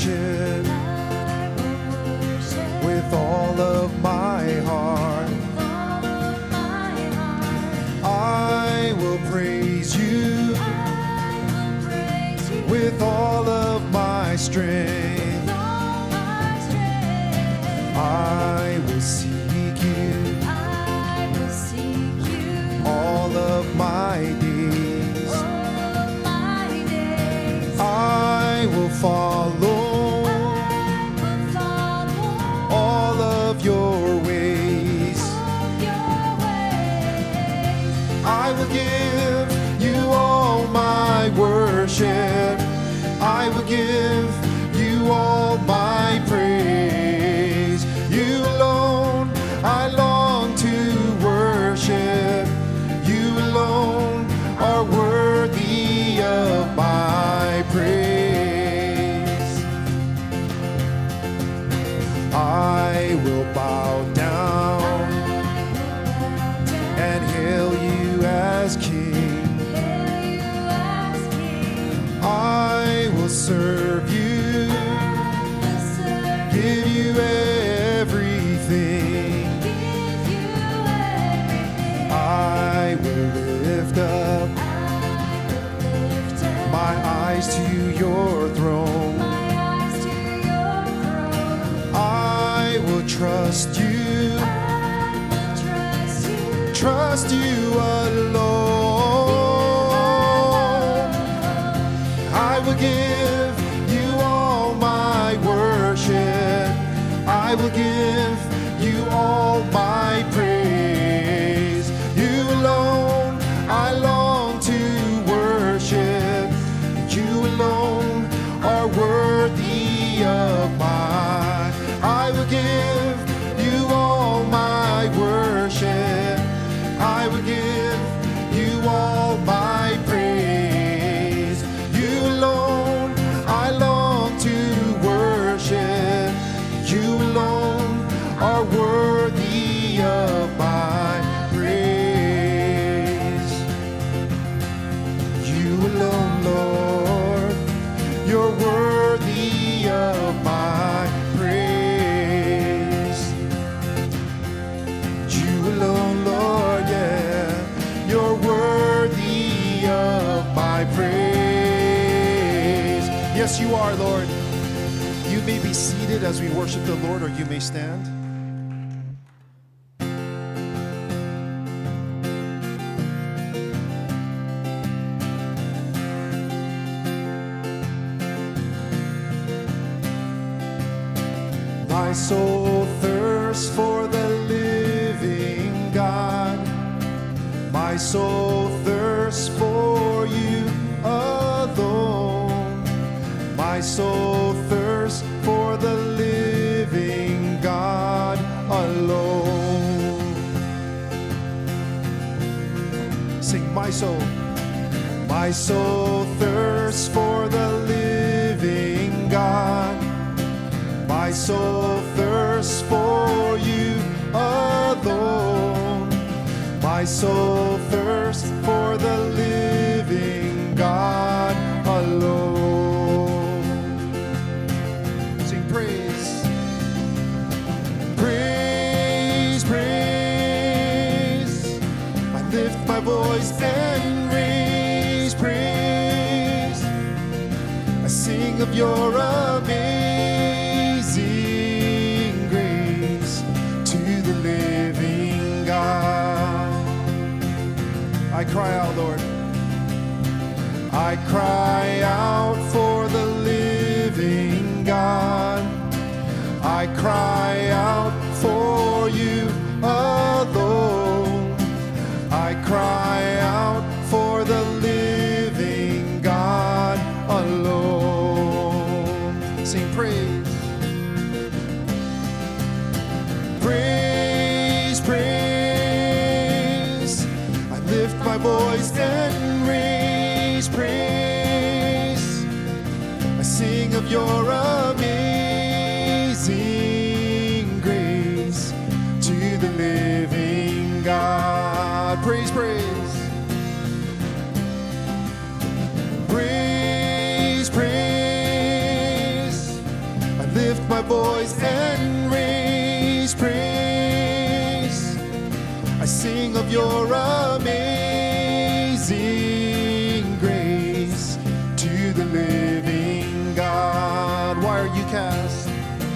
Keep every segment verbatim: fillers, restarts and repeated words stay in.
worship with all of my heart. I will praise you with all of my strength. I will seek you all of my days. I will follow all of your ways. I will give you all my worship. I will give you all my praise. You alone I long to worship. You alone are worthy of my praise. I will bow down and hail you as King. I will serve you, give you everything. I will lift up my eyes to your throne. I will trust you, trust you alone. I will give you all my worship. I will give you all my praise. You alone I long to worship. You alone are worthy of my. I will give you all my worship. I will give you all my praise. You alone I long to worship. You alone are worthy of my praise. You alone, Lord, you're worthy of my praise. You alone, Lord, yeah, you're worthy of my praise. Yes, you are, Lord. You may be seated as we worship the Lord, or you may stand. My soul thirsts for the living God. My soul thirsts for you alone. My soul thirsts for the living God alone. Sing, my soul. My soul thirsts for the living God. My soul thirsts for you alone. My soul thirsts for the living God alone. Sing praise. Praise, praise. I lift my voice and raise praise. I sing of your amazing grace to the living God. I cry out, Lord. I cry out for the living God. I cry out for you alone. I cry out for the living God alone. Sing praise. Praise, praise. I lift my voice and raise praise. I sing of your amazing grace to the living God. Praise, praise. Praise, praise. voice and raise praise. I sing of your amazing grace to the living God. Why are you cast?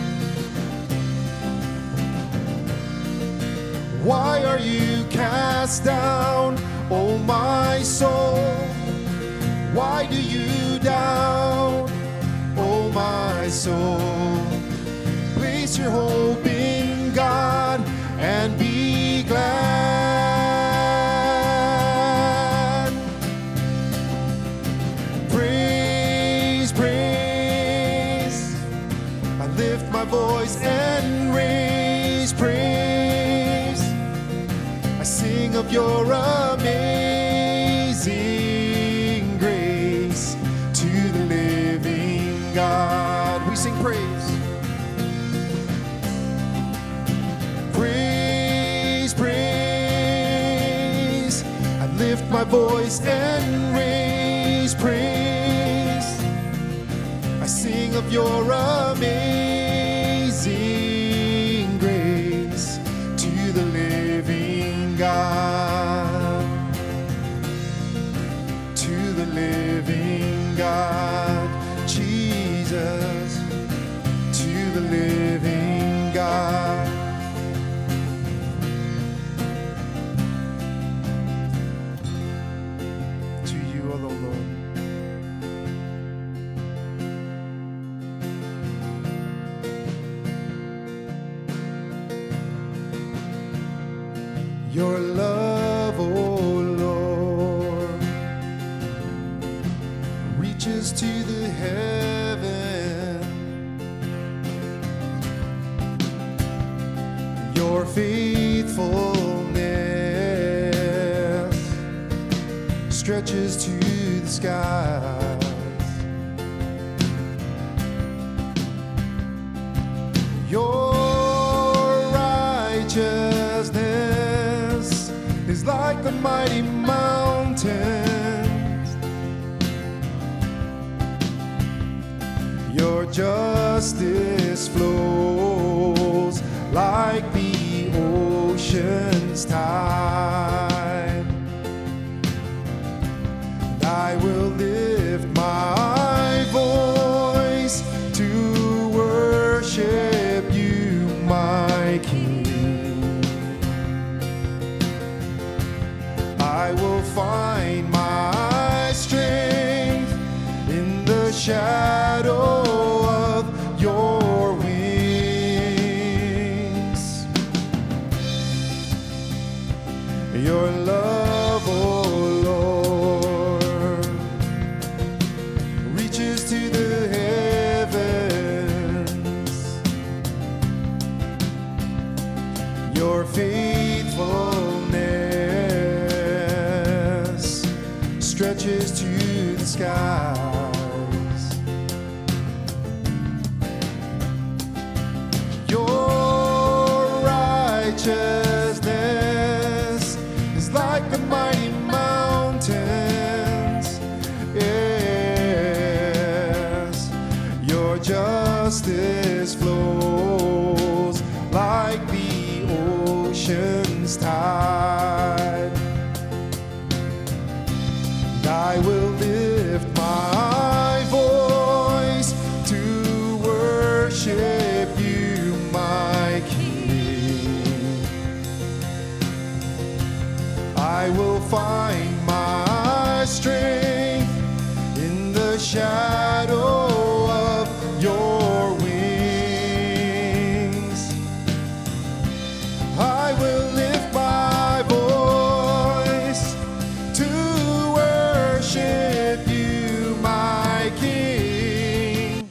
Why are you cast down, O my soul? Why do you doubt, O my soul? Place your hope in God and be glad. Praise, praise. I lift my voice and raise praise. I sing of your amazing grace to the living God. We sing praise. Praise, praise. I lift my voice and raise praise. I sing of your amazing grace to the living God. To the living God, Jesus. To the living God. To you alone, Lord. Your love, oh Lord, reaches to the heaven. Your faithfulness stretches to the skies. Your righteousness is like the mighty mountains. Your justice flows like the ocean's tide. And I will lift my voice to worship you, my King. I will find my strength in the shadow of your wings. Your love, oh Lord, reaches to the heavens. Your faithfulness stretches to the skies. Your righteousness is like the mighty mountains. Yes, your justice flows like the ocean's tide. And I will lift my voice to worship you, my King. I will find my strength in the shadow of your wings. I will lift my voice to worship you, my King.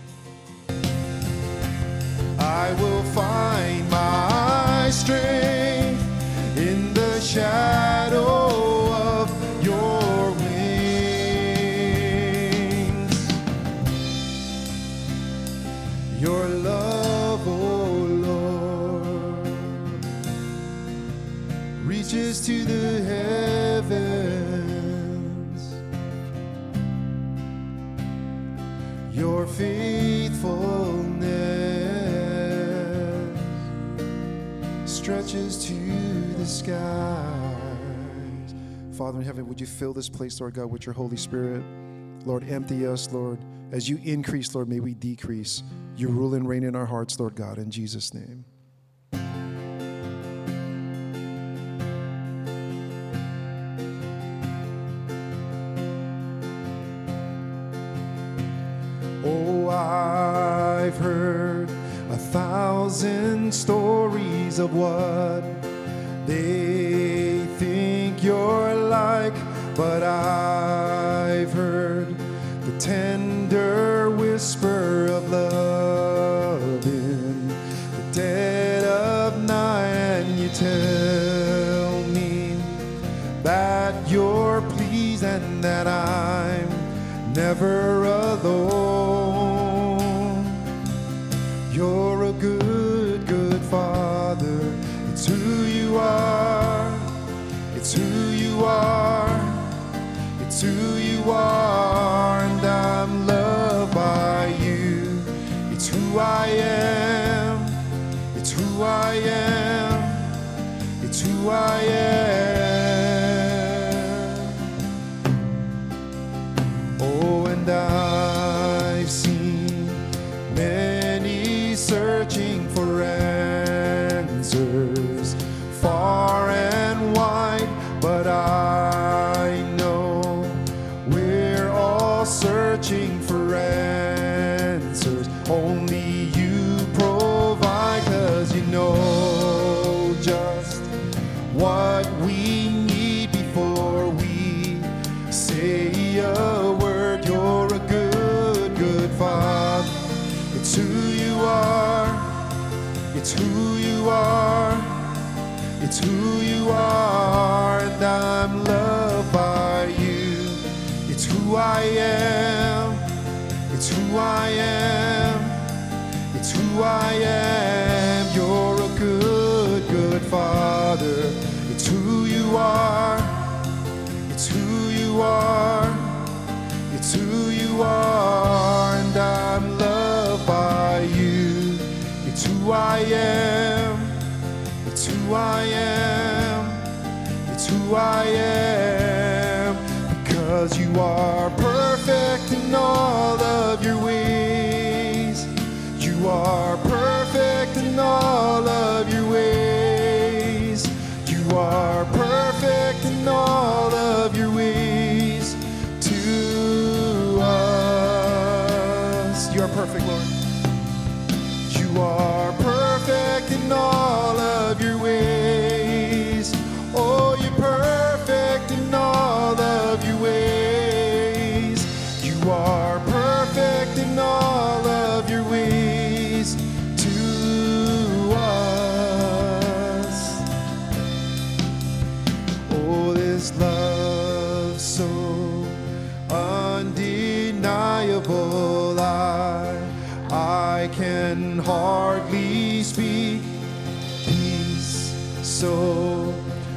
I will find my strength in the shadow of your wings. Your love, oh Lord, reaches to the heavens. Your faithfulness stretches to the skies. Father in heaven, would you fill this place, Lord God, with your Holy Spirit? Lord, empty us, Lord. As you increase, Lord, may we decrease. You rule and reign in our hearts, Lord God, in Jesus' name. Oh, I've heard a thousand stories of what they think you're like, but I've heard the tender whisper of love in the dead of night, and you tell me that you're pleased and that I'm never alone. You're a good, good Father. It's who you are. It's who you are. It's who you are, and I'm loved by you. It's who I am. It's who I am. It's who I am. Oh, and I've seen many searching for answers far and wide, but I know we're all searching for answers. Only you provide, 'cause you know just what we need before we say a word. You're a good, good Father. It's who you are. It's who you are. It's who you are, and I'm loved by you. It's who I am. It's who I am. It's who I am. You're a good, good Father. It's who you are. It's who you are. It's who you are, and I'm loved by you. It's who I am. It's who I am. It's who I am. Because you are perfect in all of your ways. You are perfect in all of your ways. You are perfect in all of your ways to us. You are perfect, Lord. You are perfect in all of your ways. Oh, you're perfect in all of your ways. You are perfect in all of your ways to us. Oh, this love so undeniable, I I can hardly speak. Peace so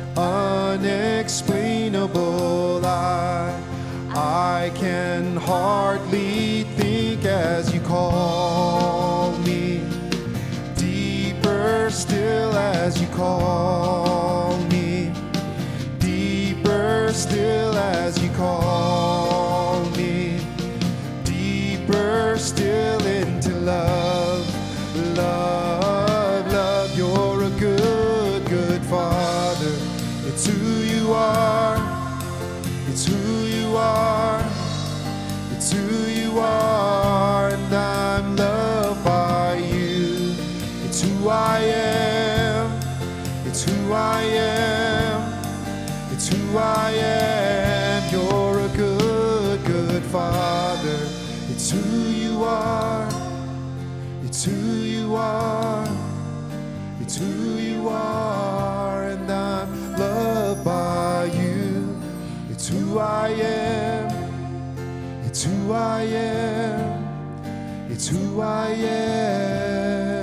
unexplainable, I I can hardly think as you call me. Deeper still as you call me. Deeper still as you call me. Deeper still into love, love, love. You're a good, good Father. It's who you are. It's who you are. It's who you are, and I'm loved by you. It's who I am. It's who I am. It's who I am. You're a good, good Father. It's who you are. It's who you are. It's who you are, and I'm loved by you. It's who I am. It's who I am. It's who I am.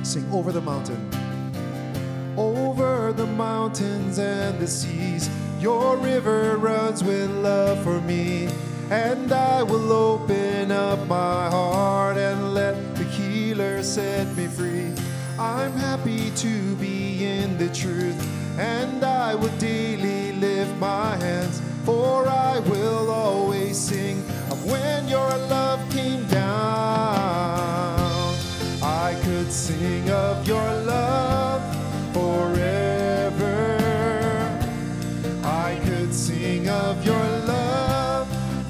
Sing over the mountain. Over the mountains and the seas, your river runs with love for me. And I will open up my heart and let the healer set me free. I'm happy to be in the truth, and I will daily lift my hands, for I will always sing of when your love came down. I could sing of your love forever. I could sing of your love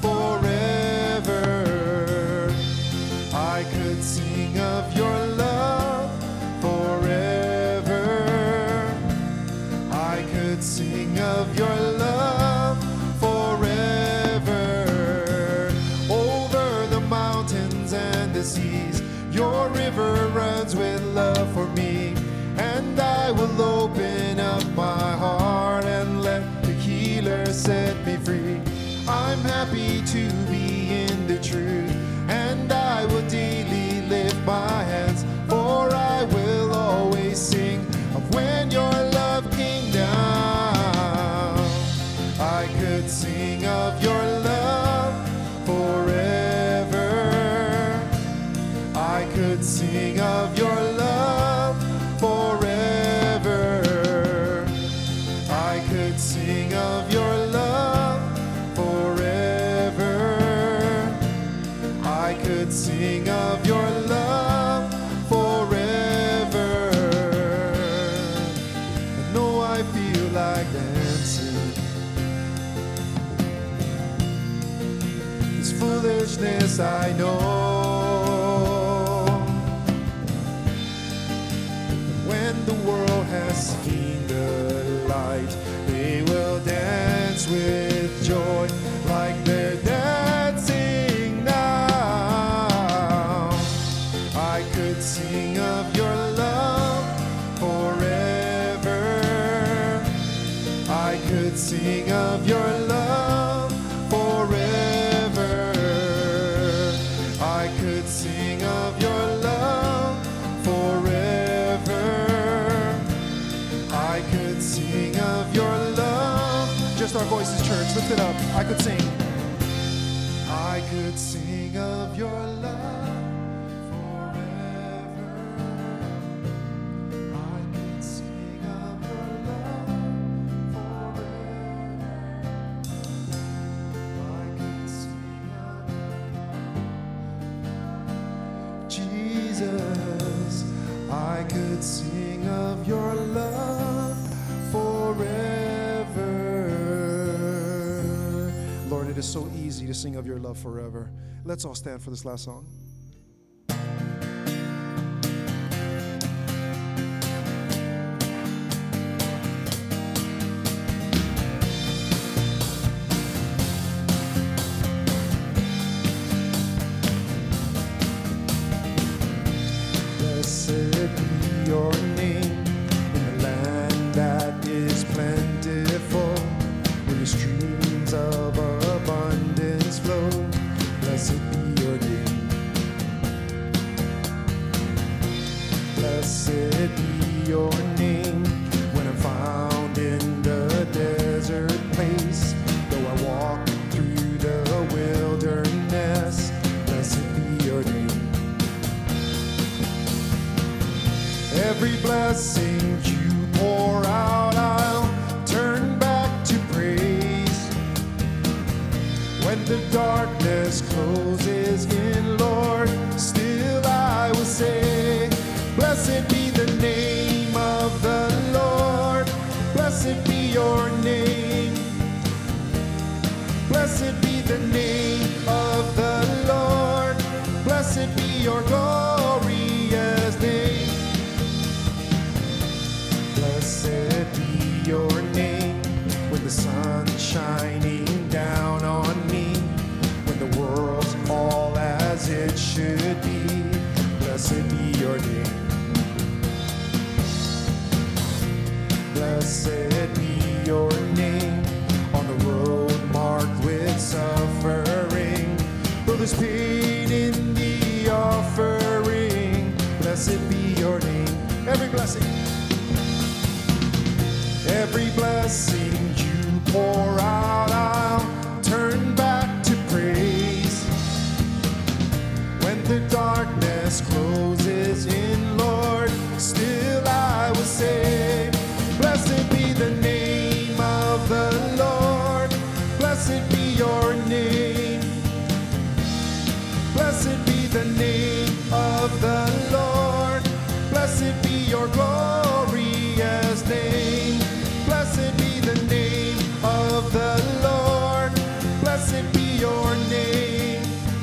forever. I could sing of your love forever. I could sing of your love forever. Over the mountains and the seas, your river runs with love for me. And I will open up my heart and let the healer set me free. I'm happy to be in the truth, and I will daily lift my hands, for I will always sing of when your love came down. I could sing of your love forever. I could sing of your love forever. I could sing of your love forever. I could sing of your love forever. I know I feel like dancing. It's foolishness, I know. The world has seen the light, they will dance with joy like they're dancing now. I could sing of your love forever. I could sing of your love forever. I could sing of your love forever. I could sing of your love. Just our voices, church, lift it up. I could sing. I could sing of your love forever. I could sing of your love forever. I could sing of Jesus. I could sing of your love forever. Lord, it is so easy to sing of your love forever. Let's all stand for this last song. Blessed be your name in the land that is plentiful, where the streams of abundance flow. Blessed be your name. Blessed be your name when I'm found in the desert place. Though I walk through the wilderness, blessed be your name. Every blessing you pour out, I'll turn back to praise. When the darkness closes in, Lord, still I will say, blessed be the name of the Lord. Blessed be your name. Blessed be the name of the Lord. Blessed be your glorious name. Blessed be your name when the sun's shining down on me, when the world's all as it should be. Blessed be your name. Blessed be your name on the road marked with suffering. Though there's pain in the offering, blessed be your name. Every blessing. Every blessing you pour out, I'll turn back to praise. When the darkness closes in, Lord, still I will say, blessed be the name of the Lord. Blessed be your name. Blessed be the name of the Lord. Blessed be your glorious name. Blessed be the name of the Lord. Blessed be your name.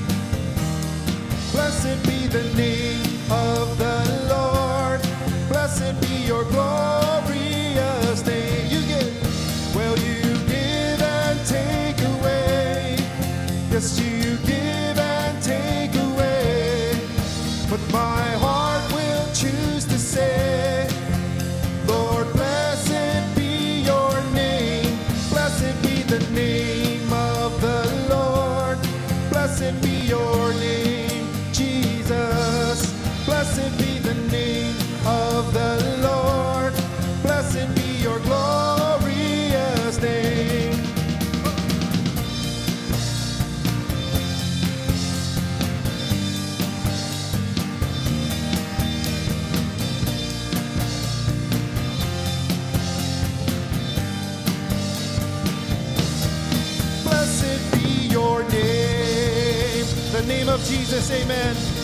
Blessed be the name of the Lord. Blessed be your glorious name. You give, well, you give and take away. Yes, you give and take away. But my heart will choose to say, Lord, blessed be your name. Blessed be the name of the Lord. Blessed be your name, Jesus. Blessed be the name of the Lord. Blessed be your glorious name. Blessed be your name, the name of Jesus, amen.